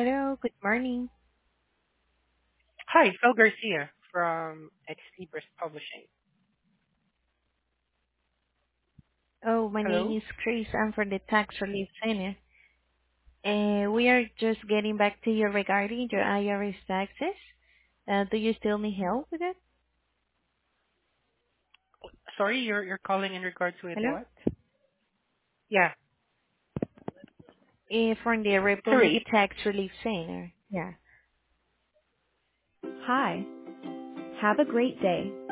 Hello, good morning. Hi, Phil Garcia from XP Publishing. Oh, my name Hello? is Chris. I'm from the Tax Relief Center. We are just getting back to you regarding your IRS taxes. Do you still need help with it? Sorry, you're calling in regards with Hello? what? Yeah. From the Republic Sorry. Tax Relief Center. Yeah. Hi. Have a great day.